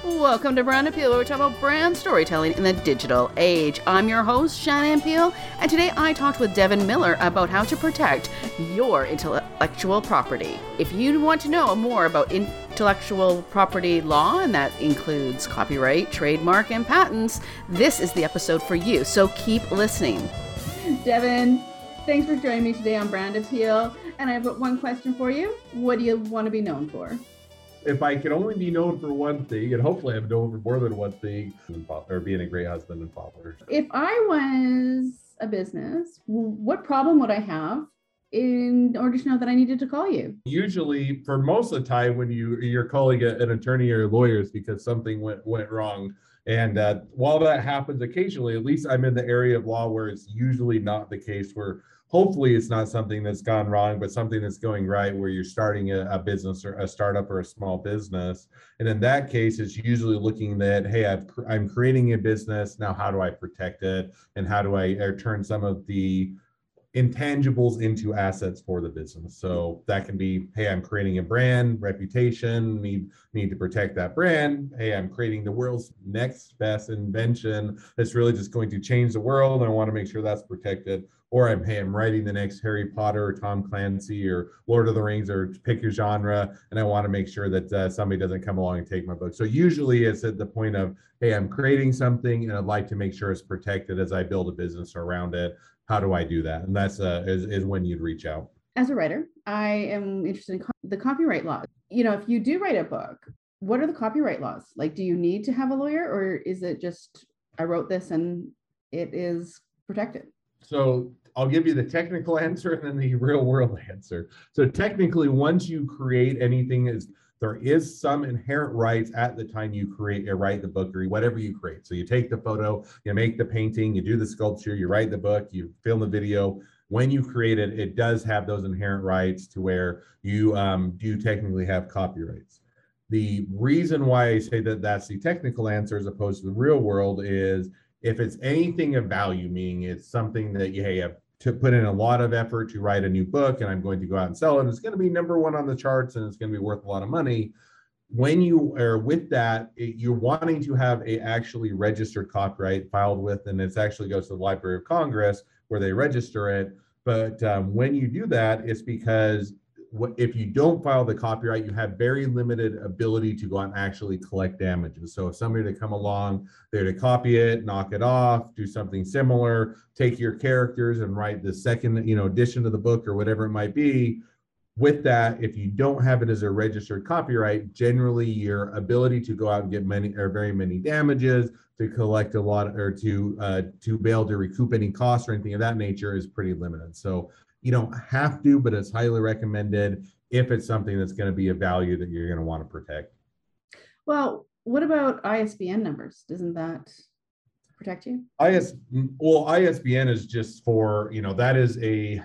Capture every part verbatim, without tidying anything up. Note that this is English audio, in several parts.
Welcome to Brand Appeal, where we talk about brand storytelling in the digital age. I'm your host, Shannon Peel, and today I talked with Devin Miller about how to protect your intellectual property. If you want to know more about intellectual property law, and that includes copyright, trademark, and patents, this is the episode for you, so keep listening. Devin, thanks for joining me today on Brand Appeal, and I have one question for you. What do you want to be known for? If I could only be known for one thing, and hopefully I'm known for more than one thing, or being a great husband and father. If I was a business, what problem would I have in order to know that I needed to call you? Usually, for most of the time, when you, you're calling a, an attorney or a lawyer, it's because something went, went wrong. And uh, while that happens occasionally, at least I'm in the area of law where it's usually not the case, where hopefully it's not something that's gone wrong, but something that's going right, where you're starting a, a business or a startup or a small business. And in that case, it's usually looking at, hey, I've, I'm creating a business. Now, how do I protect it? And how do I turn some of the intangibles into assets for the business? So that can be, hey, I'm creating a brand, reputation, need need to protect that brand. Hey, I'm creating the world's next best invention that's really just going to change the world, and I want to make sure that's protected. Or I'm, hey, I'm writing the next Harry Potter or Tom Clancy or Lord of the Rings, or pick your genre, and I want to make sure that uh, somebody doesn't come along and take my book. So usually it's at the point of, hey, I'm creating something and I'd like to make sure it's protected as I build a business around it. How do I do that? And that's uh, is, is when you'd reach out. As a writer, I am interested in co- the copyright laws. You know, if you do write a book, what are the copyright laws? Like, do you need to have a lawyer, or is it just, I wrote this and it is protected? So I'll give you the technical answer and then the real world answer. So technically, once you create anything, is there is some inherent rights at the time you create or write the book or whatever you create. So you take the photo, you make the painting, you do the sculpture, you write the book, you film the video. When you create it, it does have those inherent rights to where you um, do technically have copyrights. The reason why I say that that's the technical answer as opposed to the real world is if it's anything of value, meaning it's something that you, hey, you have to put in a lot of effort to write a new book and I'm going to go out and sell it, and it's going to be number one on the charts and it's going to be worth a lot of money. When you are with that, it, you're wanting to have a actually registered copyright filed with, and it actually goes to the Library of Congress where they register it. But um, when you do that, it's because if you don't file the copyright, you have very limited ability to go out and actually collect damages. So if somebody to come along, they're to copy it, knock it off, do something similar, take your characters and write the second, you know, edition of the book or whatever it might be. With that, if you don't have it as a registered copyright, generally your ability to go out and get many or very many damages, to collect a lot, or to uh, to be able to recoup any costs or anything of that nature is pretty limited. So you don't have to, but it's highly recommended if it's something that's going to be a value that you're going to want to protect. Well, what about I S B N numbers? Doesn't that protect you? I S, well, I S B N is just for, you know, that is a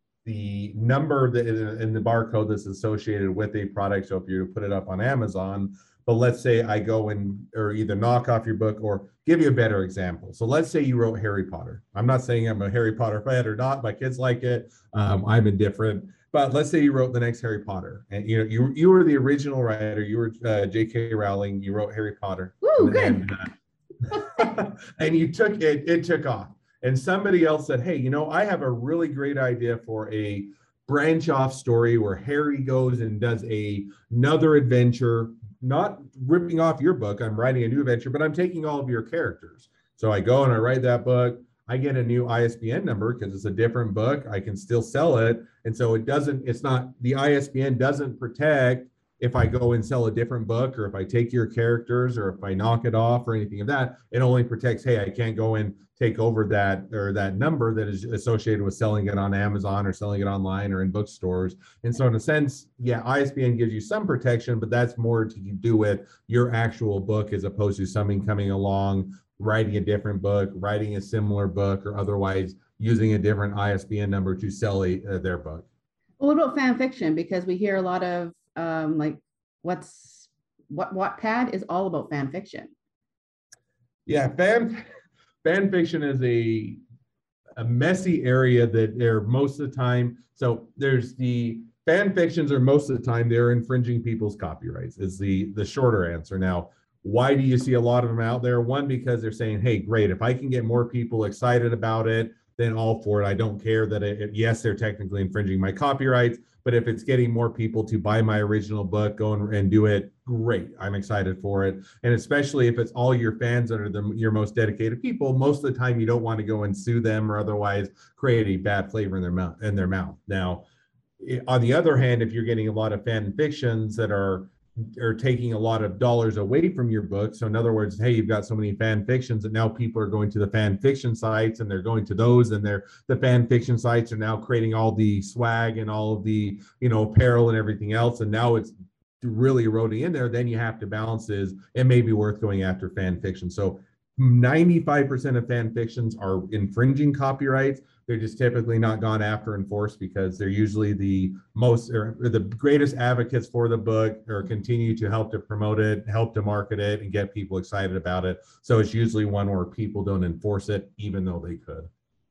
the number that in the barcode that's associated with a product. So if you put it up on Amazon, but let's say I go and or either knock off your book or give you a better example. So let's say you wrote Harry Potter. I'm not saying I'm a Harry Potter fan or not. My kids like it. Um, I'm indifferent. But let's say you wrote the next Harry Potter, and you know you you were the original writer. You were uh, J K Rowling. You wrote Harry Potter. Ooh, and, good. And, uh, and you took it. It took off. And somebody else said, hey, you know, I have a really great idea for a branch off story where Harry goes and does a, another adventure, not ripping off your book. I'm writing a new adventure, but I'm taking all of your characters. So I go and I write that book. I get a new I S B N number because it's a different book. I can still sell it. And so it doesn't, it's not, the I S B N doesn't protect if I go and sell a different book or if I take your characters or if I knock it off or anything of that. It only protects, hey, I can't go and take over that or that number that is associated with selling it on Amazon or selling it online or in bookstores. And so in a sense, yeah, I S B N gives you some protection, but that's more to do with your actual book as opposed to something coming along, writing a different book, writing a similar book, or otherwise using a different I S B N number to sell a, uh, their book. Well, what about fan fiction? Because we hear a lot of um, like what's what Wattpad is all about fan fiction. Yeah, fan fan fiction is a a messy area that they're most of the time. So there's the fan fictions are most of the time they're infringing people's copyrights is the the shorter answer. Now, Why do you see a lot of them out there? One, because they're saying, hey, great, if I can get more people excited about it, then all for it. I don't care that it, it, yes, they're technically infringing my copyrights, but if it's getting more people to buy my original book, go and, and do it, great. I'm excited for it. And especially if it's all your fans that are the, your most dedicated people, most of the time you don't want to go and sue them or otherwise create a bad flavor in their mouth. In their mouth. Now, on the other hand, if you're getting a lot of fan fictions that are are taking a lot of dollars away from your book. So in other words, hey, you've got so many fan fictions and now people are going to the fan fiction sites and they're going to those, and they're the fan fiction sites are now creating all the swag and all of the, you know, apparel and everything else. And now it's really eroding in there. Then you have to balance is it may be worth going after fan fiction. So ninety-five percent of fan fictions are infringing copyrights. They're just typically not gone after and enforced because they're usually the most or the greatest advocates for the book or continue to help to promote it, help to market it, and get people excited about it. So it's usually one where people don't enforce it, even though they could.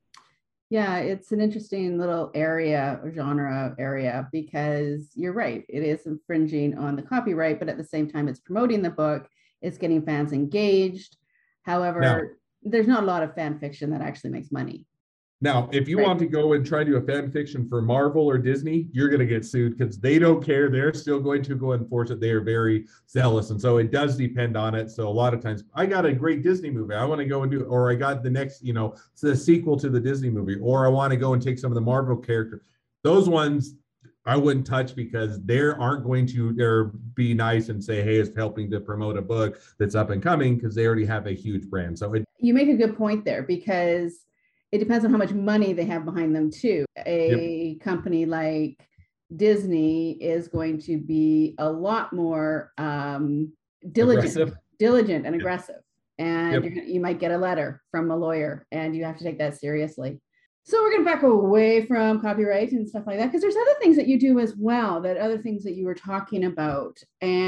Yeah, it's an interesting little area or genre area because you're right. It is infringing on the copyright, but at the same time, it's promoting the book. It's getting fans engaged. However, now, there's not a lot of fan fiction that actually makes money. Now, if you right. want to go and try to do a fan fiction for Marvel or Disney, you're going to get sued because they don't care. They're still going to go enforce it. They are very zealous. And so it does depend on it. So a lot of times I got a great Disney movie. I want to go and do, or I got the next, you know, the sequel to the Disney movie, or I want to go and take some of the Marvel characters. Those ones I wouldn't touch because they aren't going to they're be nice and say, hey, it's helping to promote a book that's up and coming because they already have a huge brand. So it, you make a good point there because it depends on how much money they have behind them too. A yep. company like Disney is going to be a lot more um, diligent, aggressive. diligent and yep. aggressive. And yep. you're, you might get a letter from a lawyer and you have to take that seriously. So we're going to back away from copyright and stuff like that, because there's other things that you do as well, that other things that you were talking about,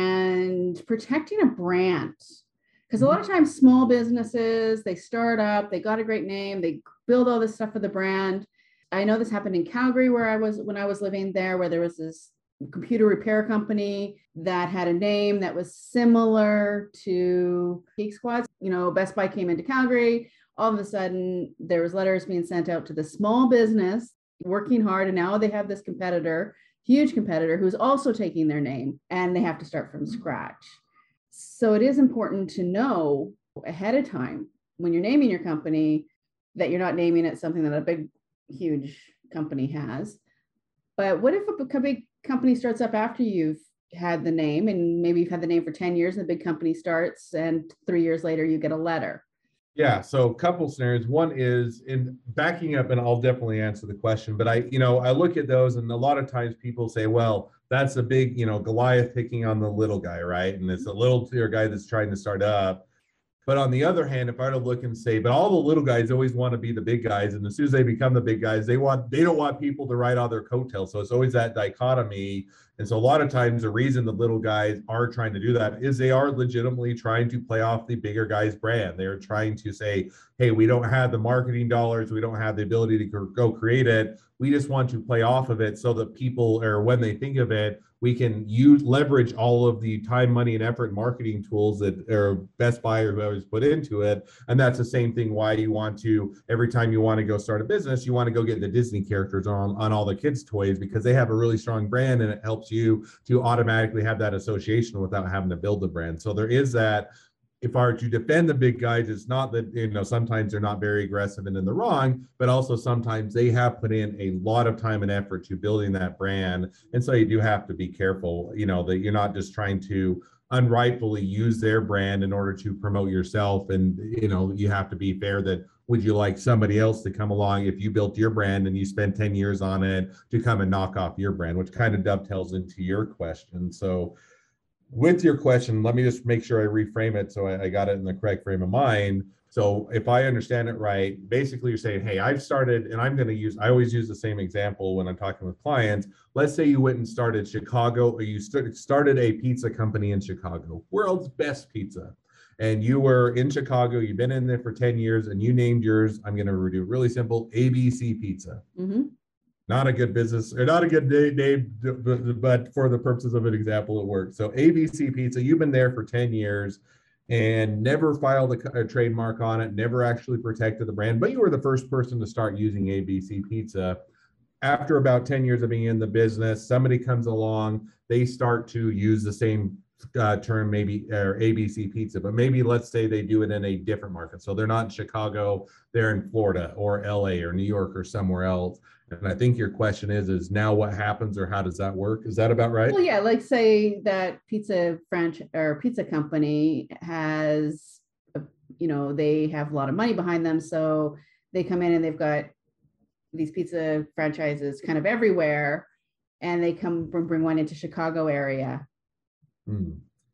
and protecting a brand. Because a lot of times small businesses, they start up, they got a great name, they build all this stuff for the brand. I know this happened in Calgary where I was, when I was living there, where there was this computer repair company that had a name that was similar to Geek Squad. You know, Best Buy came into Calgary. All of a sudden, there was letters being sent out to the small business working hard. And now they have this competitor, huge competitor, who's also taking their name, and they have to start from scratch. So it is important to know ahead of time when you're naming your company that you're not naming it something that a big, huge company has. But what if a big company starts up after you've had the name, and maybe you've had the name for ten years and the big company starts and three years later you get a letter? Yeah, so a couple scenarios. One is in backing up, and I'll definitely answer the question, but I, you know, I look at those and a lot of times people say, well, that's a big, you know, Goliath picking on the little guy, right? And it's a little tier guy that's trying to start up. But on the other hand, if I were to look and say, but all the little guys always want to be the big guys, and as soon as they become the big guys, they want they don't want people to ride on their coattails. So it's always that dichotomy. And so a lot of times the reason the little guys are trying to do that is they are legitimately trying to play off the bigger guy's brand. They're trying to say, hey, we don't have the marketing dollars, we don't have the ability to go create it. We just want to play off of it so that people, or when they think of it, we can use leverage all of the time, money, and effort marketing tools that are Best Buy or whoever's put into it. And that's the same thing why you want to, every time you want to go start a business, you want to go get the Disney characters on, on all the kids' toys because they have a really strong brand and it helps you to automatically have that association without having to build the brand. So there is that. If I were to defend the big guys, it's not that, you know, sometimes they're not very aggressive and in the wrong, but also sometimes they have put in a lot of time and effort to building that brand. And so you do have to be careful, you know, that you're not just trying to unrightfully use their brand in order to promote yourself. And, you know, you have to be fair that would you like somebody else to come along if you built your brand and you spent ten years on it to come and knock off your brand, which kind of dovetails into your question. So with your question, let me just make sure I reframe it so I, I got it in the correct frame of mind. So if I understand it right, basically you're saying, hey, I've started, and I'm going to use, I always use the same example when I'm talking with clients. Let's say you went and started Chicago, or you st- started a pizza company in Chicago, world's best pizza. And you were in Chicago, you've been in there for ten years, and you named yours, I'm going to do really simple, A B C Pizza. Mm-hmm. Not a good business, or not a good name, but for the purposes of an example, it works. So A B C Pizza, you've been there for ten years. and never filed a, a trademark on it, never actually protected the brand, but you were the first person to start using A B C Pizza. After about ten years of being in the business, somebody comes along, they start to use the same uh, term, maybe, or A B C Pizza, but maybe let's say they do it in a different market. So they're not in Chicago, they're in Florida or L A or New York or somewhere else. And I think your question is, is now what happens, or how does that work? Is that about right? Well, yeah, like say that pizza franchise or pizza company has, a, you know, they have a lot of money behind them. So they come in and they've got these pizza franchises kind of everywhere, and they come bring one into Chicago area. Hmm.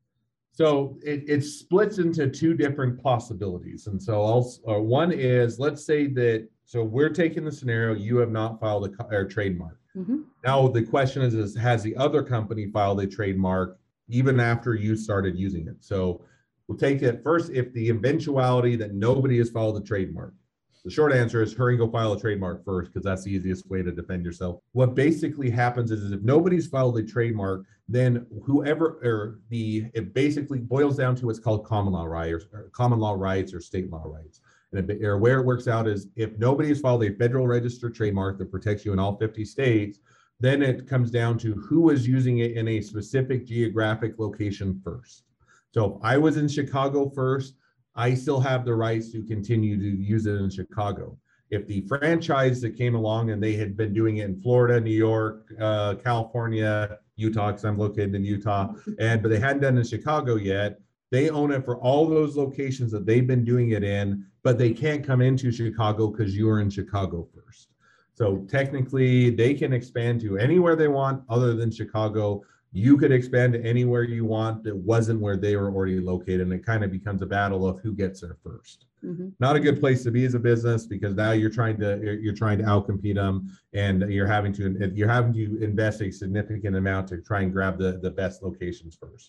So it, it splits into two different possibilities. And so also, uh, one is, let's say that, so we're taking the scenario, you have not filed a, a trademark. Mm-hmm. Now the question is, is, has the other company filed a trademark even after you started using it? So we'll take it first, if the eventuality that nobody has filed a trademark. The short answer is hurry and go file a trademark first, because that's the easiest way to defend yourself. What basically happens is, is if nobody's filed a trademark, then whoever, or the, it basically boils down to what's called common law rights, or common law rights or state law rights. And it, or where it works out is, if nobody has filed a federal registered trademark that protects you in all fifty states, then it comes down to who is using it in a specific geographic location first. So if I was in Chicago first, I still have the rights to continue to use it in Chicago. If the franchise that came along and they had been doing it in Florida, New York, uh, California, Utah, because I'm located in Utah, and but they hadn't done it in Chicago yet, they own it for all those locations that they've been doing it in, but they can't come into Chicago because you were in Chicago first. So technically, they can expand to anywhere they want other than Chicago. You could expand to anywhere you want that wasn't where they were already located, and it kind of becomes a battle of who gets there first. Mm-hmm. Not a good place to be as a business, because now you're trying to you're trying to outcompete them, and you're having to you're having to invest a significant amount to try and grab the the best locations first.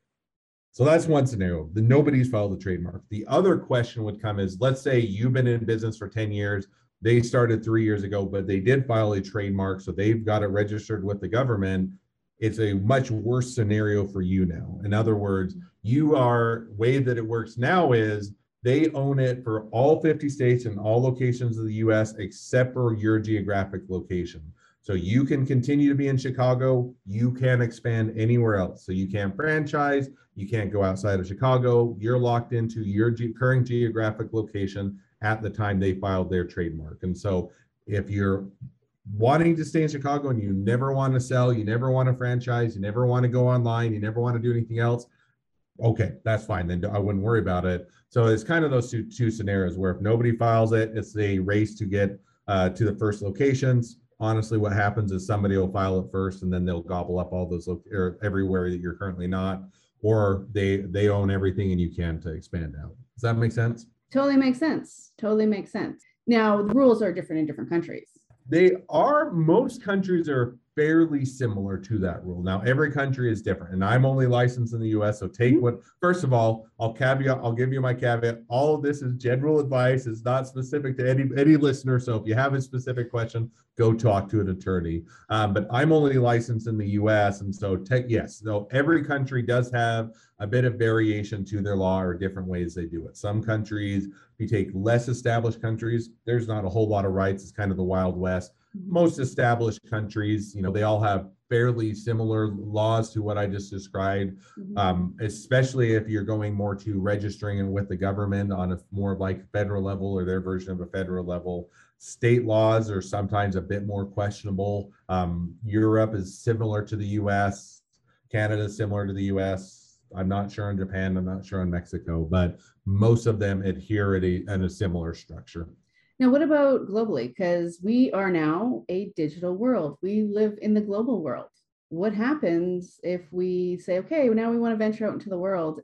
So that's one scenario. The nobody's filed a trademark. The other question would come is, let's say you've been in business for ten years. They started three years ago, but they did file a trademark, so they've got it registered with the government. It's a much worse scenario for you now. In other words, you are, way that it works now is they own it for all fifty states and all locations of the U S except for your geographic location. So you can continue to be in Chicago, you can't expand anywhere else. So you can't franchise, you can't go outside of Chicago, you're locked into your ge- current geographic location at the time they filed their trademark. And so if you're wanting to stay in Chicago and you never want to sell, you never want to franchise, you never want to go online, you never want to do anything else, okay, that's fine. Then I wouldn't worry about it. So it's kind of those two, two scenarios where if nobody files it, it's a race to get uh, to the first locations. Honestly, what happens is somebody will file it first, and then they'll gobble up all those lo- or everywhere that you're currently not, or they they own everything and you can't expand out. Does that make sense? Totally makes sense. Totally makes sense. Now, the rules are different in different countries. They are, most countries are fairly similar to that rule. Now, every country is different, and I'm only licensed in the U S. So take what, first of all, I'll caveat, I'll give you my caveat. All of this is general advice. It's not specific to any, any listener. So if you have a specific question, go talk to an attorney. Um, but I'm only licensed in the U S. And so take, yes, so every country does have a bit of variation to their law or different ways they do it. Some countries, if you take less established countries, there's not a whole lot of rights. It's kind of the Wild West. Most established countries, you know, they all have fairly similar laws to what I just described, mm-hmm. um, especially if you're going more to registering it with the government on a more like federal level or their version of a federal level. State laws are sometimes a bit more questionable. Um, Europe is similar to the U S. Canada is similar to the U S. I'm not sure in Japan. I'm not sure in Mexico, but most of them adhere to a, in a similar structure. Now, what about globally? Because we are now a digital world. We live in the global world. What happens if we say, okay, now we want to venture out into the world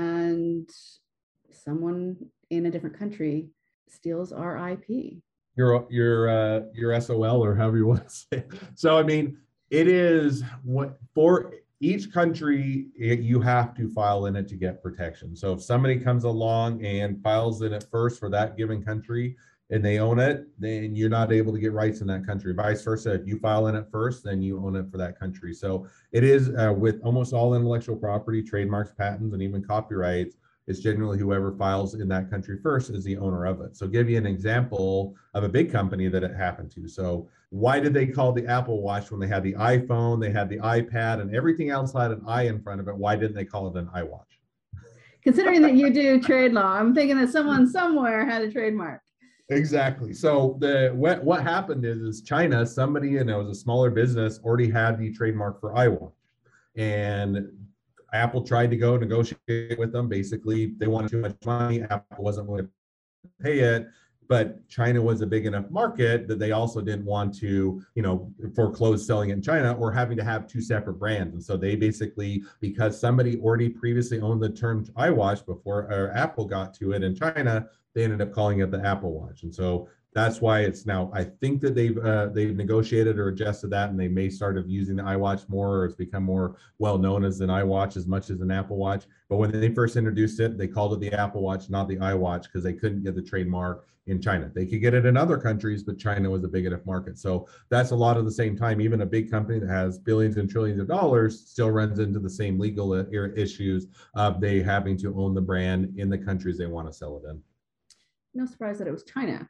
and someone in a different country steals our I P? Your your uh, your S O L, or however you want to say it. So, I mean, it is what for each country, it, you have to file in it to get protection. So if somebody comes along and files in it first for that given country, and they own it, then you're not able to get rights in that country. Vice versa, if you file in it first, then you own it for that country. So it is uh, with almost all intellectual property, trademarks, patents, and even copyrights, It's generally whoever files in that country first is the owner of it. So give you an example of a big company that it happened to. So why did they call the Apple Watch when they had the iPhone, they had the iPad, and everything else had an I in front of it? Why didn't they call it an iWatch? Considering that you do trade law, I'm thinking that someone somewhere had a trademark. Exactly. So the what, what happened is, is China, somebody, and it was a smaller business, already had the trademark for iWatch. And Apple tried to go negotiate with them. Basically, they wanted too much money. Apple wasn't willing to pay it. But China was a big enough market that they also didn't want to, you know, foreclose selling it in China or having to have two separate brands. And so they basically, because somebody already previously owned the term iWatch before or Apple got to it in China, they ended up calling it the Apple Watch. And so that's why it's now, I think that they've uh, they've negotiated or adjusted that, and they may start of using the iWatch more, or it's become more well known as an iWatch as much as an Apple Watch. But when they first introduced it, they called it the Apple Watch, not the iWatch, because they couldn't get the trademark in China. They could get it in other countries, but China was a big enough market. So that's a lot of the same time. Even a big company that has billions and trillions of dollars still runs into the same legal issues of they having to own the brand in the countries they want to sell it in. No surprise that it was China.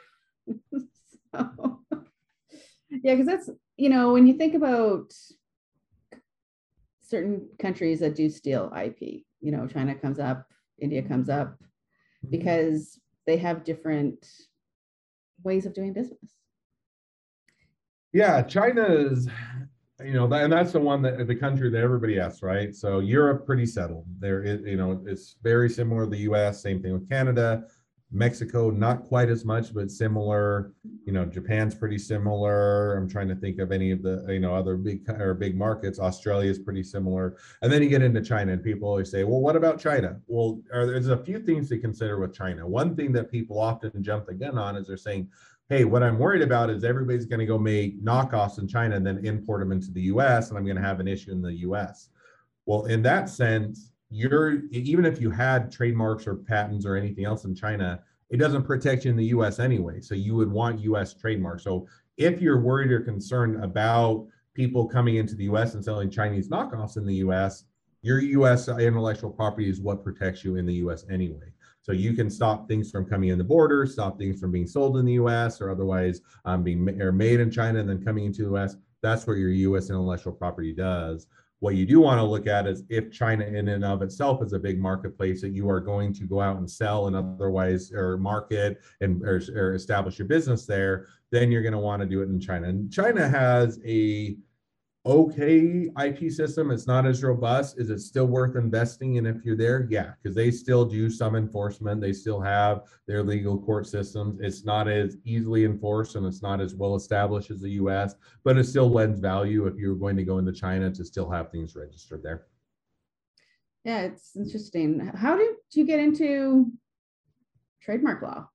So, yeah, because that's, you know, when you think about certain countries that do steal I P, you know, China comes up, India comes up, because they have different ways of doing business. Yeah, China is, you know, and that's the one that the country that everybody asks, right? So Europe, pretty settled. There is, you know, it's very similar to the U S, same thing with Canada. Mexico, not quite as much, but similar. You know, Japan's pretty similar. I'm trying to think of any of the, you know, other big or big markets. Australia is pretty similar. And then you get into China, and people always say, well, what about China? Well, are, there's a few things to consider with China. One thing that people often jump the gun on is they're saying, hey, what I'm worried about is everybody's going to go make knockoffs in China and then import them into the U S, and I'm going to have an issue in the U S. Well, in that sense, you're, even if you had trademarks or patents or anything else in China, it doesn't protect you in the U S anyway. So you would want U S trademarks. So if you're worried or concerned about people coming into the U S and selling Chinese knockoffs in the U S, your U S intellectual property is what protects you in the U S anyway. So you can stop things from coming in the border, stop things from being sold in the U S or otherwise um, being or made in China and then coming into the U S. That's what your U S intellectual property does. What you do want to look at is if China in and of itself is a big marketplace that you are going to go out and sell and otherwise or market and or, or establish your business there, then you're going to want to do it in China. And China has a okay I P system. It's not as robust. Is it still worth investing in if you're there? Yeah, because they still do some enforcement. They still have their legal court systems. It's not as easily enforced and it's not as well established as the U S, but it still lends value if you're going to go into China to still have things registered there. Yeah, it's interesting. How did you get into trademark law?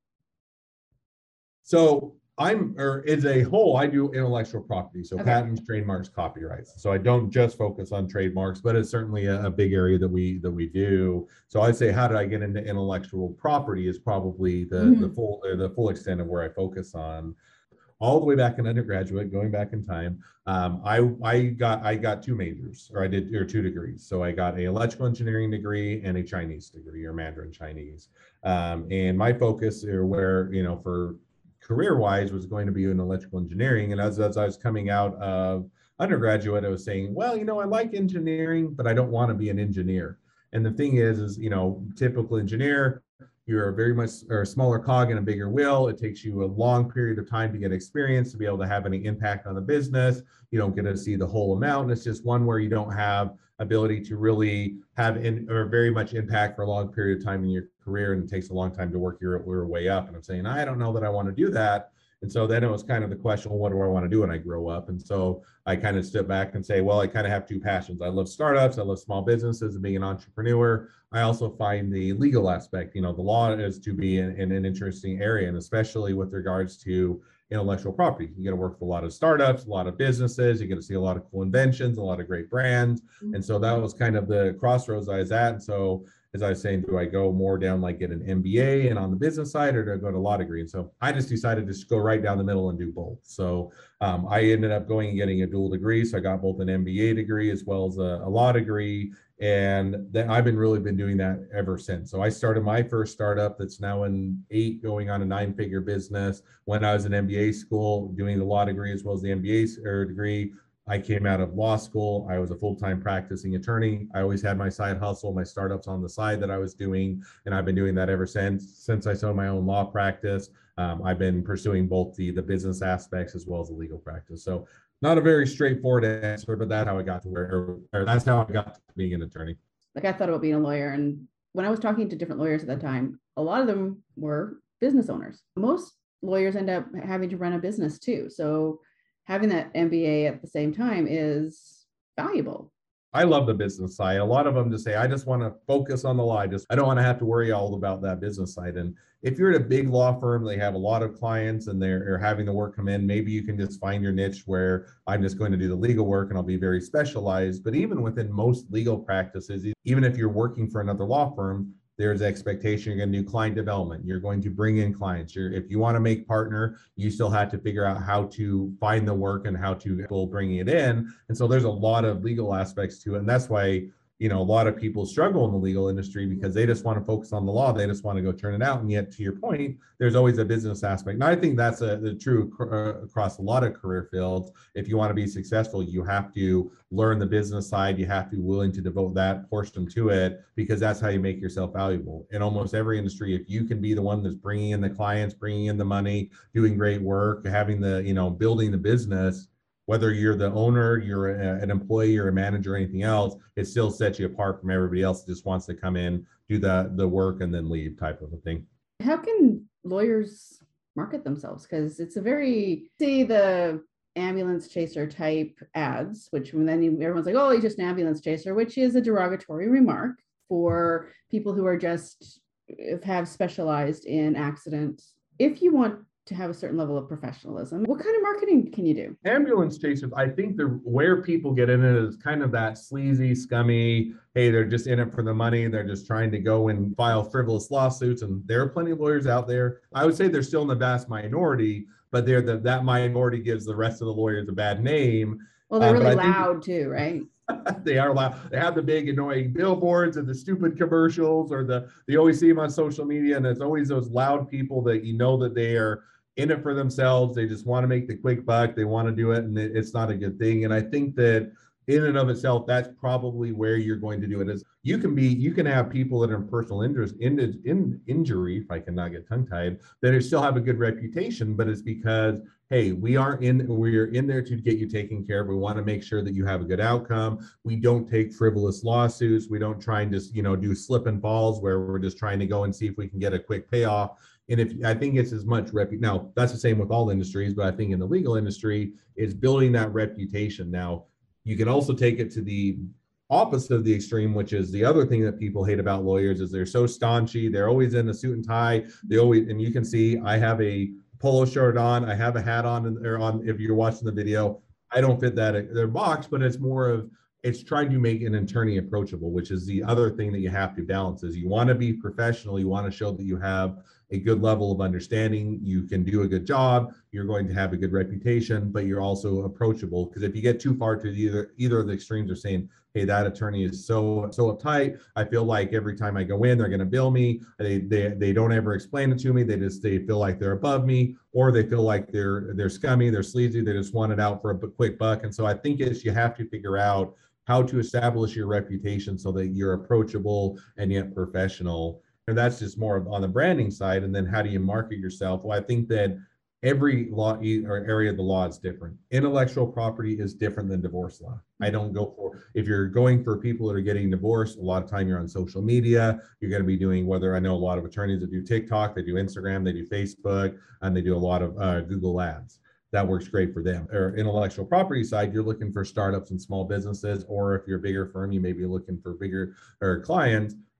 So I'm, or as a whole, I do intellectual property, so okay. patents, trademarks, copyrights. So I don't just focus on trademarks, but it's certainly a, a big area that we that we do. So I'd say, how did I get into intellectual property is probably the mm-hmm. the full or the full extent of where I focus on. All the way back in undergraduate, going back in time, um, I I got I got two majors, or I did or two degrees. So I got an electrical engineering degree and a Chinese degree, or Mandarin Chinese. Um, and my focus, or where you know for career-wise, was going to be in electrical engineering. And as, as I was coming out of undergraduate, I was saying, well, you know, I like engineering, but I don't want to be an engineer. And the thing is, is, you know, typical engineer, you're very much or a smaller cog in a bigger wheel. It takes you a long period of time to get experience, to be able to have any impact on the business. You don't get to see the whole amount. And it's just one where you don't have ability to really have in or very much impact for a long period of time in your career, and it takes a long time to work your, your way up. And I'm saying, I don't know that I want to do that. And so then it was kind of the question, well, what do I want to do when I grow up? And so I kind of step back and say, well, I kind of have two passions. I love startups, I love small businesses and being an entrepreneur. I also find the legal aspect, you know, the law is to be in, in an interesting area, and especially with regards to intellectual property. You get to work with a lot of startups, a lot of businesses, you get to see a lot of cool inventions, a lot of great brands. Mm-hmm. And so that was kind of the crossroads I was at. And so as I was saying, do I go more down like get an M B A and on the business side, or do I go to law degree? And so I just decided to just go right down the middle and do both. So um, I ended up going and getting a dual degree. So I got both an M B A degree as well as a, a law degree. And then I've been really been doing that ever since. So I started my first startup that's now in eight, going on a nine figure business. When I was in M B A school, doing the law degree as well as the M B A or degree, I came out of law school. I was a full-time practicing attorney. I always had my side hustle, my startups on the side that I was doing, and I've been doing that ever since. Since I started my own law practice, um, I've been pursuing both the, the business aspects as well as the legal practice. So not a very straightforward answer, but that's how I got to where, or that's how I got to being an attorney. Like I thought about being a lawyer, and when I was talking to different lawyers at that time, a lot of them were business owners. Most lawyers end up having to run a business too. So having that M B A at the same time is valuable. I love the business side. A lot of them just say, I just want to focus on the law. I just, I don't want to have to worry all about that business side. And if you're at a big law firm, they have a lot of clients and they're having the work come in, maybe you can just find your niche where I'm just going to do the legal work and I'll be very specialized. But even within most legal practices, even if you're working for another law firm, there's expectation you're going to do client development. You're going to bring in clients. You're, if you want to make partner, you still have to figure out how to find the work and how to go bringing it in. And so there's a lot of legal aspects to it. And that's why, you know, a lot of people struggle in the legal industry because they just want to focus on the law. They just want to go turn it out. And yet, to your point, there's always a business aspect. And I think that's a, the true uh, across a lot of career fields. If you want to be successful, you have to learn the business side. You have to be willing to devote that portion to it, because that's how you make yourself valuable. In almost every industry, if you can be the one that's bringing in the clients, bringing in the money, doing great work, having the, you know, building the business, whether you're the owner, you're a, an employee or a manager or anything else, it still sets you apart from everybody else that just wants to come in, do the, the work and then leave type of a thing. How can lawyers market themselves? Because it's a very, see the ambulance chaser type ads, which then you, everyone's like, oh, he's just an ambulance chaser, which is a derogatory remark for people who are just have specialized in accidents. If you want to have a certain level of professionalism, what kind of marketing can you do? Ambulance chasers, I think the where people get in it is kind of that sleazy, scummy, hey, they're just in it for the money. They're just trying to go and file frivolous lawsuits. And there are plenty of lawyers out there. I would say they're still in the vast minority, but they're the, that minority gives the rest of the lawyers a bad name. Well, they're uh, really loud too, right? They are loud. They have the big annoying billboards and the stupid commercials, or the, you always see them on social media. And it's always those loud people that you know that they are in it for themselves. They just want to make the quick buck. They want to do it, and it, it's not a good thing. And I think that in and of itself, that's probably where you're going to do it. Is you can be, you can have people that are in personal interest in, in injury, if I cannot get tongue tied, that are still have a good reputation, but it's because, hey, we aren't in, we're in there to get you taken care of. We want to make sure that you have a good outcome. We don't take frivolous lawsuits. We don't try and just, you know, do slip and falls where we're just trying to go and see if we can get a quick payoff. And if I think it's as much rep, now that's the same with all industries, but I think in the legal industry, it's building that reputation. Now, you can also take it to the opposite of the extreme, which is the other thing that people hate about lawyers is they're so staunchy. They're always in a suit and tie. They always, and you can see I have a polo shirt on, I have a hat on, or on, if you're watching the video, I don't fit that their box, but it's more of, it's trying to make an attorney approachable, which is the other thing that you have to balance. Is you want to be professional. You want to show that you have a good level of understanding. You can do a good job. You're going to have a good reputation, but you're also approachable. Because if you get too far to either either of the extremes are saying, hey, that attorney is so so uptight. I feel like every time I go in, they're going to bill me. They they they don't ever explain it to me. They just they feel like they're above me, or they feel like they're they're scummy, they're sleazy. They just want it out for a quick buck. And so I think it's you have to figure out how to establish your reputation so that you're approachable and yet professional. And that's just more on the branding side. And then how do you market yourself? Well, I think that every law or area of the law is different. Intellectual property is different than divorce law. I don't go for, if you're going for people that are getting divorced, a lot of time you're on social media. You're going to be doing, whether I know a lot of attorneys that do TikTok, they do Instagram, they do Facebook, and they do a lot of uh, Google ads. That works great for them. Or intellectual property side, you're looking for startups and small businesses, or if you're a bigger firm, you may be looking for bigger or clients.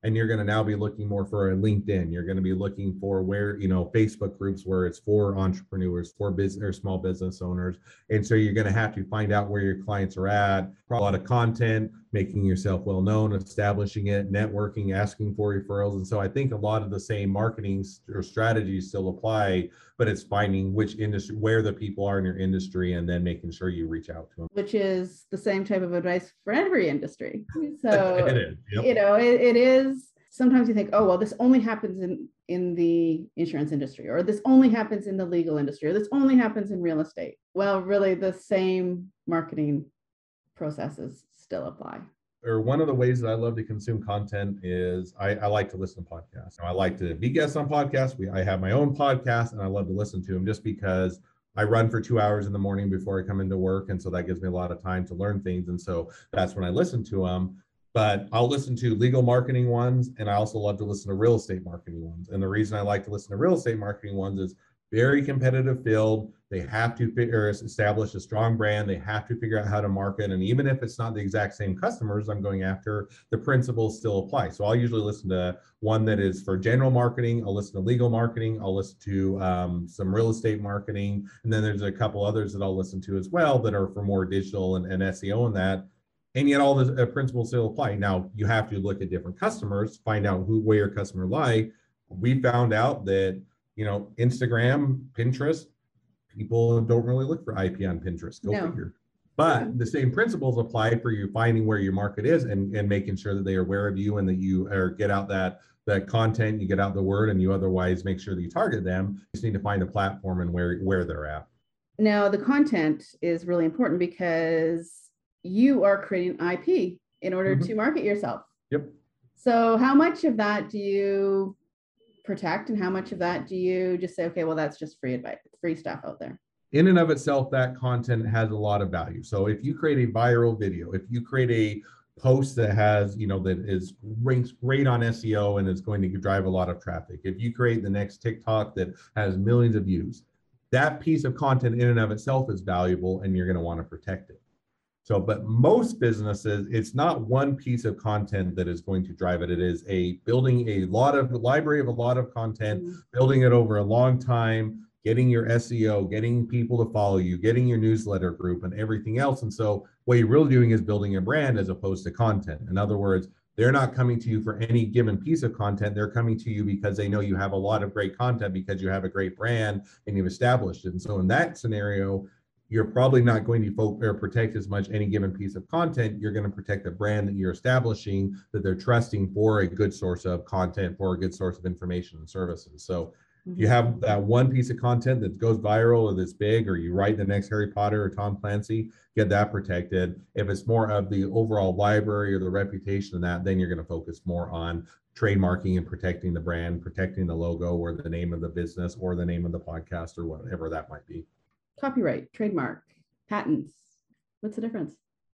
and you're going to now be looking more for a LinkedIn. You're going to be looking for where, you know, Facebook groups where it's for entrepreneurs, for business or small business owners. And so you're going to have to find out where your clients are at, a lot of content, making yourself well known, establishing it, networking, asking for referrals. And so I think a lot of the same marketing or strategies still apply, but it's finding which industry, where the people are in your industry, and then making sure you reach out to them. Which is the same type of advice for every industry. So, it is, yep. you know, it, it is, sometimes you think, oh, well, this only happens in, in the insurance industry, or this only happens in the legal industry, or this only happens in real estate. Well, really the same marketing processes still apply. Or one of the ways that I love to consume content is I, I like to listen to podcasts. I like to be guests on podcasts. We, I have my own podcast, and I love to listen to them just because I run for two hours in the morning before I come into work. And so that gives me a lot of time to learn things. And so that's when I listen to them. But I'll listen to legal marketing ones, and I also love to listen to real estate marketing ones. And the reason I like to listen to real estate marketing ones is very competitive field. They have to figure, establish a strong brand. They have to figure out how to market. And even if it's not the exact same customers I'm going after, the principles still apply. So I'll usually listen to one that is for general marketing. I'll listen to legal marketing. I'll listen to um, some real estate marketing. And then there's a couple others that I'll listen to as well that are for more digital and, and S E O and that. And yet all the uh, principles still apply. Now you have to look at different customers, find out who, where your customer lie. We found out that, you know, Instagram, Pinterest, people don't really look for I P on Pinterest. Go No. figure. But the same principles apply for you finding where your market is and, and making sure that they are aware of you and that you are get out that that content, you get out the word, and you otherwise make sure that you target them. You just need to find a platform and where where they're at. Now, the content is really important because you are creating I P in order Mhm. to market yourself. Yep. So how much of that do you protect, and how much of that do you just say, okay, well, that's just free advice, free stuff out there? In and of itself, that content has a lot of value. So if you create a viral video, if you create a post that has, you know, that is ranks great on S E O and is going to drive a lot of traffic, if you create the next TikTok that has millions of views, that piece of content in and of itself is valuable, and you're going to want to protect it. So, but most businesses, it's not one piece of content that is going to drive it. It is a building a lot of library of a lot of content, Mhm. building it over a long time, getting your S E O, getting people to follow you, getting your newsletter group and everything else. And so what you're really doing is building a brand as opposed to content. In other words, they're not coming to you for any given piece of content. They're coming to you because they know you have a lot of great content because you have a great brand and you've established it. And so in that scenario, you're probably not going to fo- or protect as much any given piece of content. You're going to protect the brand that you're establishing, that they're trusting for a good source of content, for a good source of information and services. So if you have that one piece of content that goes viral or that's big, or you write the next Harry Potter or Tom Clancy, get that protected. If it's more of the overall library or the reputation of that, then you're going to focus more on trademarking and protecting the brand, protecting the logo or the name of the business or the name of the podcast or whatever that might be. Copyright, trademark, patents. What's the difference?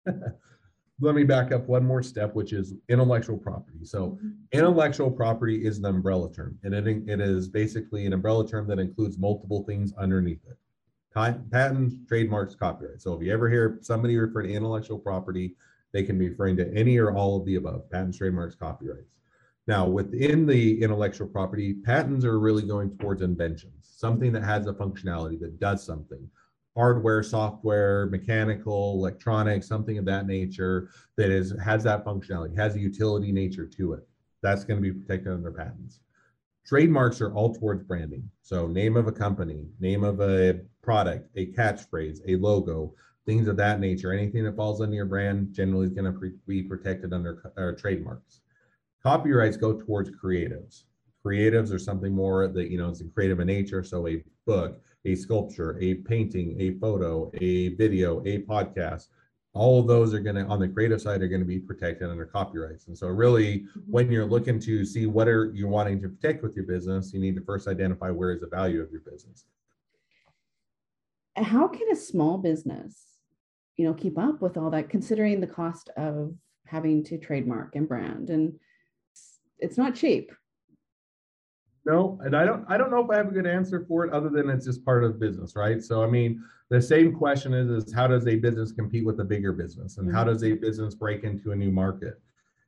Let me back up one more step, which is intellectual property. So intellectual property is an umbrella term, and it, it is basically an umbrella term that includes multiple things underneath it. Patents, trademarks, copyright. So if you ever hear somebody refer to intellectual property, they can be referring to any or all of the above: patents, trademarks, copyrights. Now, within the intellectual property, patents are really going towards inventions, something that has a functionality, that does something. Hardware, software, mechanical, electronics, something of that nature that is has that functionality, has a utility nature to it. That's going to be protected under patents. Trademarks are all towards branding. So name of a company, name of a product, a catchphrase, a logo, things of that nature. Anything that falls under your brand generally is going to be protected under uh, trademarks. Copyrights go towards creatives. Creatives are something more that, you know, it's creative in nature. So a book, a sculpture, a painting, a photo, a video, a podcast, all of those are going to, on the creative side, are going to be protected under copyrights. And so really, when you're looking to see what are you wanting to protect with your business, you need to first identify where is the value of your business. How can a small business, you know, keep up with all that, considering the cost of having to trademark and brand? And it's not cheap. No, and I don't I don't know if I have a good answer for it other than it's just part of business, right? So I mean, the same question is, is how does a business compete with a bigger business, and how does a business break into a new market?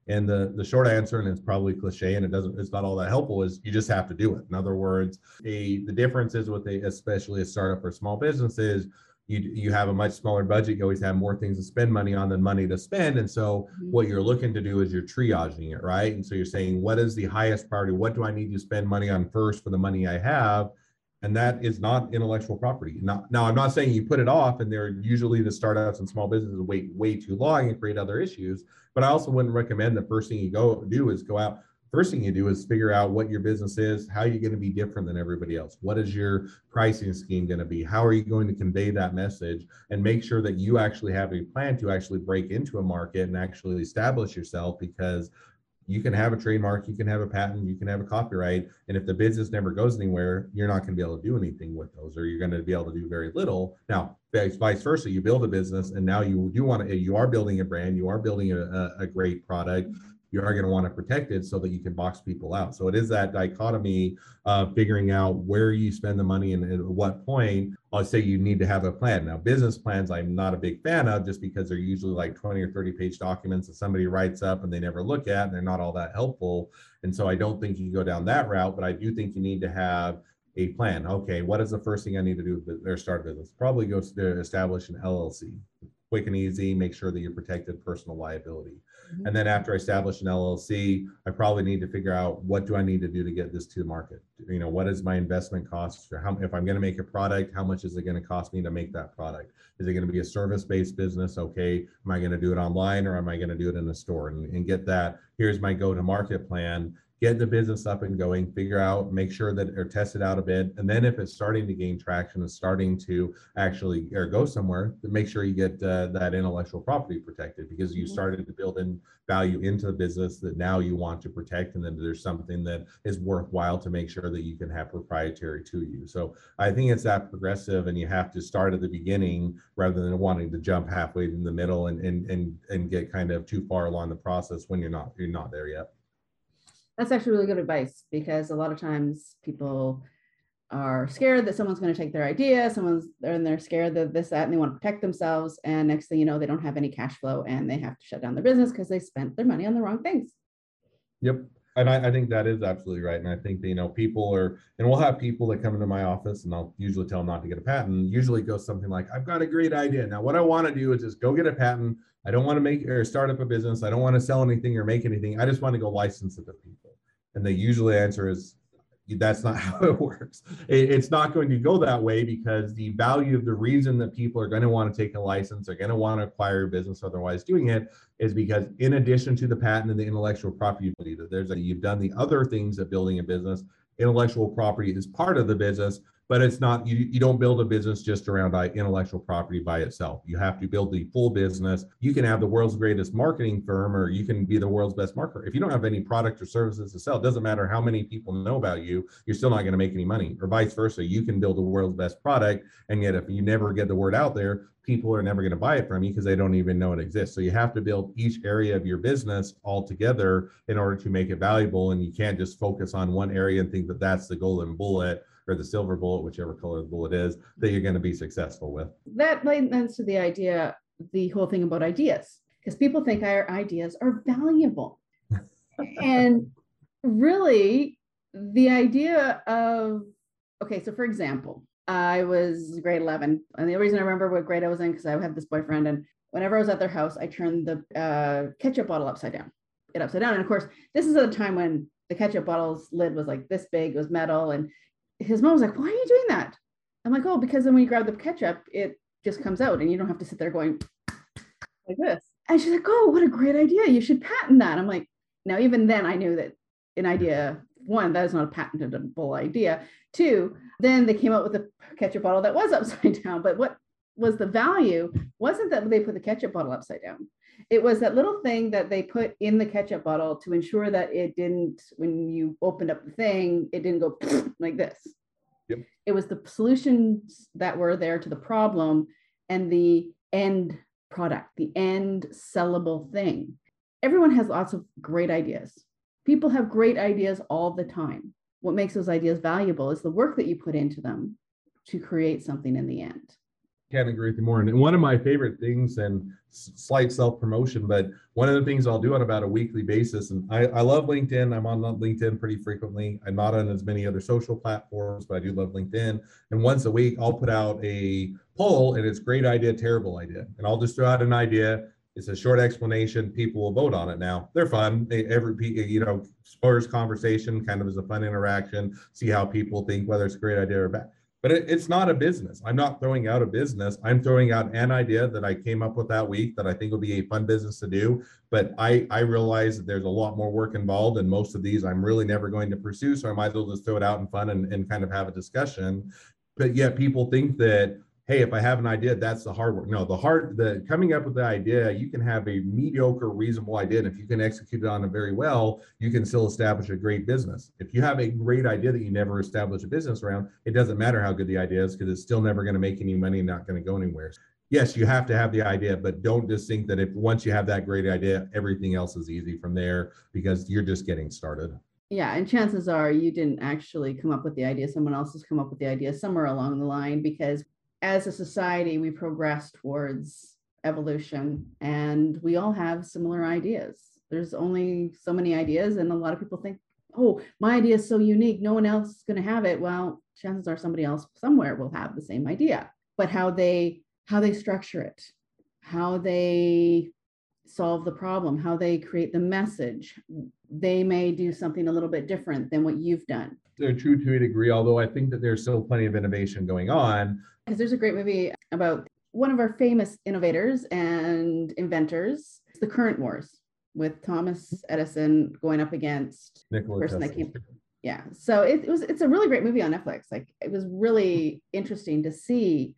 And the, the short answer, and it's probably cliche and it doesn't, it's not all that helpful, is you just have to do it. In other words, a, the difference is with a, especially a startup or small business is you, you have a much smaller budget. You always have more things to spend money on than money to spend. And so mm-hmm. what you're looking to do is you're triaging it, right? And so you're saying, what is the highest priority? What do I need to spend money on first for the money I have? And that is not intellectual property. Not, now, I'm not saying you put it off, and they're usually the startups and small businesses wait way too long and create other issues. But I also wouldn't recommend the first thing you go do is go out. First thing you do is figure out what your business is. How are you going to be different than everybody else? What is your pricing scheme going to be? How are you going to convey that message? And make sure that you actually have a plan to actually break into a market and actually establish yourself, because you can have a trademark, you can have a patent, you can have a copyright. And if the business never goes anywhere, you're not going to be able to do anything with those, or you're going to be able to do very little. Now, vice versa, you build a business and now you do want to, you are building a brand, you are building a, a great product. You are going to want to protect it so that you can box people out. So it is that dichotomy of figuring out where you spend the money and at what point. I'll say you need to have a plan. Now, business plans, I'm not a big fan of, just because they're usually like twenty or thirty page documents that somebody writes up and they never look at, and they're not all that helpful. And so I don't think you can go down that route, but I do think you need to have a plan. Okay, what is the first thing I need to do to start a business? Probably go to establish an L L C. Quick and easy, make sure that you're protected personal liability. Mm-hmm. And then after I establish an L L C, I probably need to figure out, what do I need to do to get this to the market? You know, what is my investment cost? For how, if I'm going to make a product, how much is it going to cost me to make that product? Is it going to be a service-based business? Okay, am I going to do it online, or am I going to do it in a store? And, and get that, here's my go-to-market plan. Get the business up and going, figure out, make sure that, or test it out a bit. And then if it's starting to gain traction, it's starting to actually or go somewhere, to make sure you get uh, that intellectual property protected, because you mm-hmm. started to build in value into the business that now you want to protect. And then there's something that is worthwhile to make sure that you can have proprietary to you. So I think it's that progressive, and you have to start at the beginning rather than wanting to jump halfway in the middle and, and, and, and get kind of too far along the process when you're not, you're not there yet. That's actually really good advice, because a lot of times people are scared that someone's going to take their idea, someone's and they're scared that this, that, and they want to protect themselves. And next thing you know, they don't have any cash flow and they have to shut down their business because they spent their money on the wrong things. Yep. And I, I think that is absolutely right. And I think that, you know, people are, and we'll have people that come into my office, and I'll usually tell them not to get a patent. Usually it goes something like, I've got a great idea. Now, what I want to do is just go get a patent. I don't want to make or start up a business. I don't want to sell anything or make anything. I just want to go license it to people. And the usually answer is, that's not how it works. It, it's not going to go that way, because the value of the reason that people are going to want to take a license, are going to want to acquire a business otherwise doing it, is because in addition to the patent and the intellectual property, that there's a, you've done the other things of building a business. Intellectual property is part of the business, but it's not, you, you don't build a business just around intellectual property by itself. You have to build the full business. You can have the world's greatest marketing firm, or you can be the world's best marketer. If you don't have any product or services to sell, it doesn't matter how many people know about you, you're still not going to make any money. Or vice versa, you can build the world's best product, and yet if you never get the word out there, people are never going to buy it from you because they don't even know it exists. So you have to build each area of your business all together in order to make it valuable. And you can't just focus on one area and think that that's the golden bullet, or the silver bullet, whichever color the bullet is, that you're going to be successful with. That lends to the idea, the whole thing about ideas, because people think our ideas are valuable. And really, the idea of, okay, so for example, I was grade eleven, and the reason I remember what grade I was in, because I had this boyfriend, and whenever I was at their house, I turned the uh, ketchup bottle upside down, it upside down. And of course, this is at a time when the ketchup bottle's lid was like this big, it was metal, and his mom was like, why are you doing that? I'm like, oh, because then when you grab the ketchup, it just comes out and you don't have to sit there going like this. And she's like, oh, what a great idea. You should patent that. I'm like, now, even then I knew that an idea, one, that is not a patentable idea. Two, then they came out with a ketchup bottle that was upside down. But what was the value wasn't that they put the ketchup bottle upside down. It was that little thing that they put in the ketchup bottle to ensure that it didn't, when you opened up the thing, it didn't go like this. Yep. It was the solutions that were there to the problem and the end product, the end sellable thing. Everyone has lots of great ideas. People have great ideas all the time. What makes those ideas valuable is the work that you put into them to create something in the end. Can't agree with you more. And one of my favorite things, and slight self-promotion, but one of the things I'll do on about a weekly basis, and I, I love LinkedIn. I'm on LinkedIn pretty frequently. I'm not on as many other social platforms, but I do love LinkedIn. And once a week, I'll put out a poll, and it's great idea, terrible idea. And I'll just throw out an idea. It's a short explanation. People will vote on it. Now they're fun. They, every, you know, spurs conversation, kind of as a fun interaction, see how people think, whether it's a great idea or bad. But it, it's not a business. I'm not throwing out a business. I'm throwing out an idea that I came up with that week that I think will be a fun business to do. But I, I realize that there's a lot more work involved, and most of these I'm really never going to pursue. So I might as well just throw it out in fun and, and kind of have a discussion. But yet people think that, hey, if I have an idea, that's the hard work. No, the hard, the coming up with the idea, you can have a mediocre, reasonable idea. And if you can execute it on it very well, you can still establish a great business. If you have a great idea that you never establish a business around, it doesn't matter how good the idea is, because it's still never going to make any money and not going to go anywhere. Yes, you have to have the idea, but don't just think that if once you have that great idea, everything else is easy from there, because you're just getting started. Yeah, and chances are you didn't actually come up with the idea. Someone else has come up with the idea somewhere along the line, because as a society, we progress towards evolution, and we all have similar ideas. There's only so many ideas, and a lot of people think, oh, my idea is so unique, no one else is going to have it. Well, chances are somebody else somewhere will have the same idea, but how they how they structure it, how they solve the problem, how they create the message, they may do something a little bit different than what you've done. They're true to a degree, although I think that there's still plenty of innovation going on. Because there's a great movie about one of our famous innovators and inventors, The Current Wars, with Thomas Edison going up against Nikola the person Tesla. that came. Yeah, so it, it was it's a really great movie on Netflix. Like, it was really interesting to see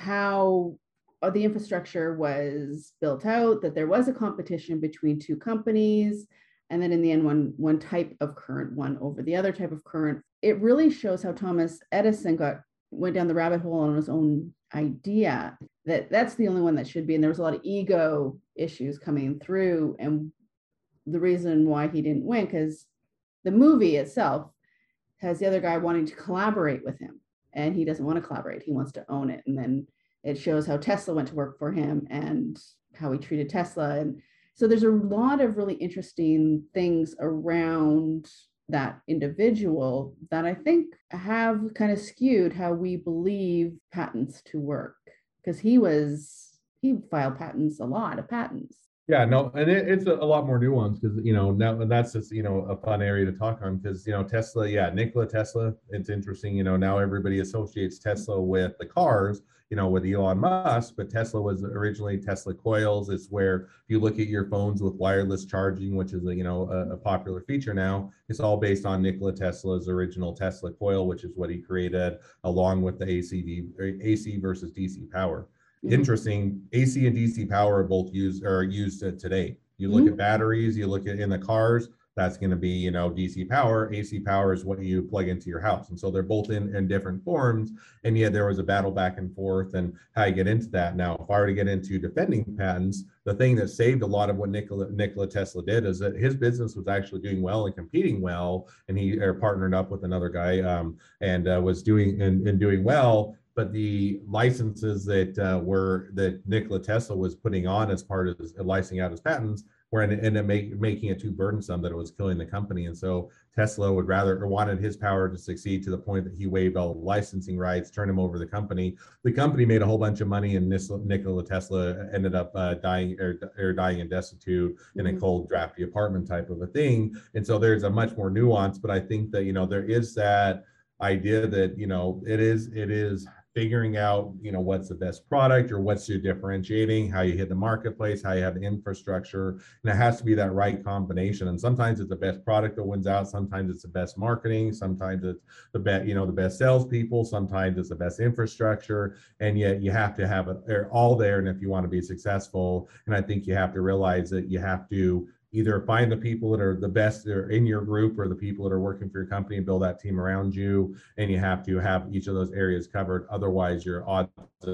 how the infrastructure was built out, that there was a competition between two companies, and then in the end, one one type of current won over the other type of current. It really shows how Thomas Edison got went down the rabbit hole on his own idea, that that's the only one that should be. And there was a lot of ego issues coming through. And the reason why he didn't win, because the movie itself has the other guy wanting to collaborate with him, and he doesn't want to collaborate. He wants to own it. And then it shows how Tesla went to work for him and how he treated Tesla. And so there's a lot of really interesting things around that individual that I think have kind of skewed how we believe patents to work, because he was, he filed patents, a lot of patents. Yeah, no, and it, it's a, a lot more nuanced, because, you know, now, and that's just, you know, a fun area to talk on, because, you know, Tesla, yeah, Nikola Tesla, it's interesting, you know, now everybody associates Tesla with the cars, you know, with Elon Musk, but Tesla was originally Tesla coils. It's where if you look at your phones with wireless charging, which is a, you know, a, a popular feature now, it's all based on Nikola Tesla's original Tesla coil, which is what he created, along with the A C, A C versus D C power. Mm-hmm. Interesting, A C and D C power are both used are used today. You look mm-hmm. at batteries, you look at in the cars, that's going to be, you know, D C power. A C power is what you plug into your house. And so they're both in, in different forms. And yet there was a battle back and forth and how you get into that. Now, if I were to get into defending patents, the thing that saved a lot of what Nikola, Nikola Tesla did is that his business was actually doing well and competing well. And he er, partnered up with another guy um, and uh, was doing and, and doing well. But the licenses that uh, were that Nikola Tesla was putting on as part of his, licensing out his patents were ended up make, making it too burdensome that it was killing the company. And so Tesla would rather or wanted his power to succeed to the point that he waived all licensing rights, turned him over to the company. The company made a whole bunch of money, and Nikola Tesla ended up uh, dying or, or dying and destitute in mm-hmm. a cold, drafty apartment type of a thing. And so there's a much more nuance, but I think that, you know, there is that idea that, you know, it is it is figuring out, you know, what's the best product or what's your differentiating, how you hit the marketplace, how you have the infrastructure, and it has to be that right combination. And sometimes it's the best product that wins out. Sometimes it's the best marketing. Sometimes it's the best, you know, the best salespeople. Sometimes it's the best infrastructure. And yet you have to have it all there. And if you want to be successful, and I think you have to realize that you have to either find the people that are the best that are in your group or the people that are working for your company and build that team around you. And you have to have each of those areas covered. Otherwise, your odds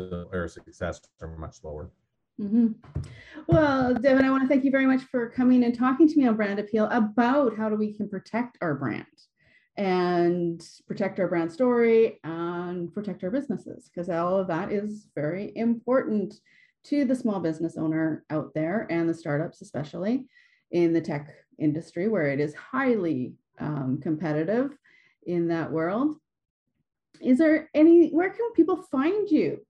of success are much lower. Mm-hmm. Well, Devin, I want to thank you very much for coming and talking to me on Brand Appeal about how do we can protect our brand and protect our brand story and protect our businesses, because all of that is very important to the small business owner out there and the startups, especially in the tech industry, where it is highly um, competitive in that world. Is there any, where can people find you?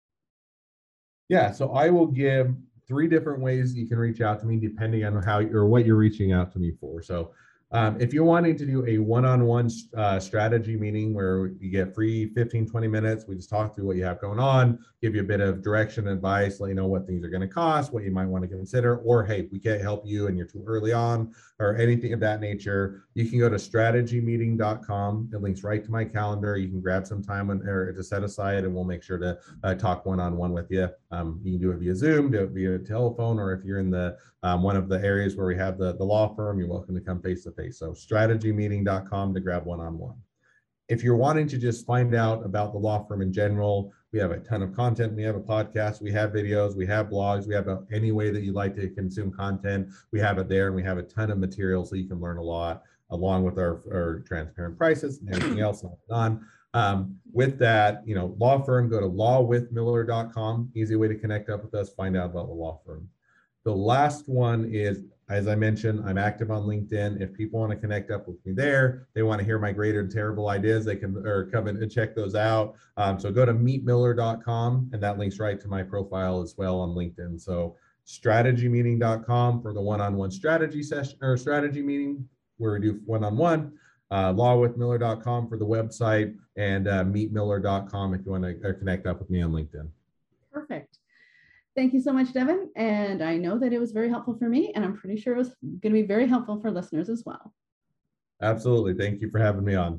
Yeah, so I will give three different ways you can reach out to me depending on how or what you're reaching out to me for. So um, if you're wanting to do a one-on-one uh, strategy meeting where you get free fifteen, twenty minutes, we just talk through what you have going on, give you a bit of direction, advice, let you know what things are going to cost, what you might want to consider, or hey, we can't help you and you're too early on, or anything of that nature, you can go to strategy meeting dot com. It links right to my calendar. You can grab some time when, or to set aside, and we'll make sure to uh, talk one-on-one with you. Um, you can do it via Zoom, do it via telephone, or if you're in the um, one of the areas where we have the, the law firm, you're welcome to come face-to-face. So strategy meeting dot com to grab one-on-one. If you're wanting to just find out about the law firm in general, we have a ton of content. We have a podcast, we have videos, we have blogs, we have a, any way that you like to consume content. We have it there, and we have a ton of material so you can learn a lot, along with our, our transparent prices and everything else on. Um, with that, you know, law firm, go to law with miller dot com. Easy way to connect up with us, find out about the law firm. The last one is, as I mentioned, I'm active on LinkedIn. If people want to connect up with me there, they want to hear my great and terrible ideas, they can or come in and check those out. Um, so go to meet miller dot com, and that links right to my profile as well on LinkedIn. So strategy meeting dot com for the one-on-one strategy session or strategy meeting where we do one-on-one. Uh, law with miller dot com for the website, and uh, meet miller dot com if you want to connect up with me on LinkedIn. Perfect. Thank you so much, Devin. And I know that it was very helpful for me, and I'm pretty sure it was going to be very helpful for listeners as well. Absolutely. Thank you for having me on.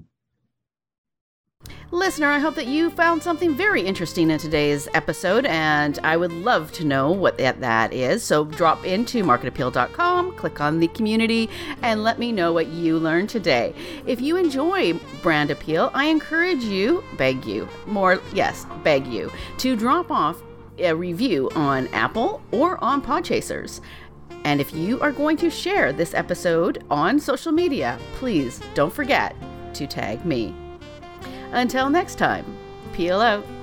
Listener, I hope that you found something very interesting in today's episode, and I would love to know what that, that is. So drop into market appeal dot com, click on the community, and let me know what you learned today. If you enjoy Brand Appeal, I encourage you, beg you, more, yes, beg you, to drop off a review on Apple or on Podchasers. And if you are going to share this episode on social media, please don't forget to tag me. Until next time, peel out.